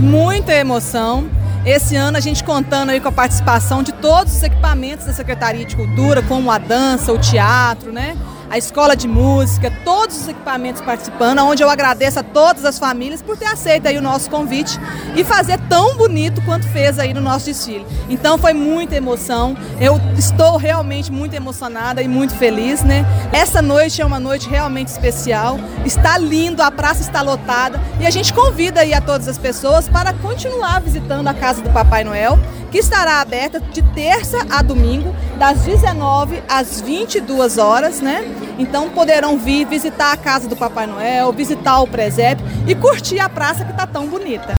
Muita emoção. Esse ano a gente contando aí com a participação de todos os equipamentos da Secretaria de Cultura, como a dança, o teatro, né? A escola de música, todos os equipamentos participando, onde eu agradeço a todas as famílias por ter aceito aí o nosso convite e fazer tão bonito quanto fez aí no nosso desfile. Então foi muita emoção, eu estou realmente muito emocionada e muito feliz, né? Essa noite é uma noite realmente especial, está lindo, a praça está lotada e a gente convida aí a todas as pessoas para continuar visitando a Casa do Papai Noel, que estará aberta de terça a domingo, das 19 às 22 horas, né? Então poderão vir visitar a Casa do Papai Noel, visitar o presépio e curtir a praça que está tão bonita.